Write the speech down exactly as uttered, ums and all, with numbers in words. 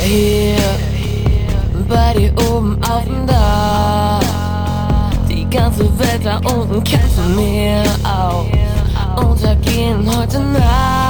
hier bei dir oben auf dem Dach. Die ganze Welt da unten kann von mir auch untergehen heute Nacht.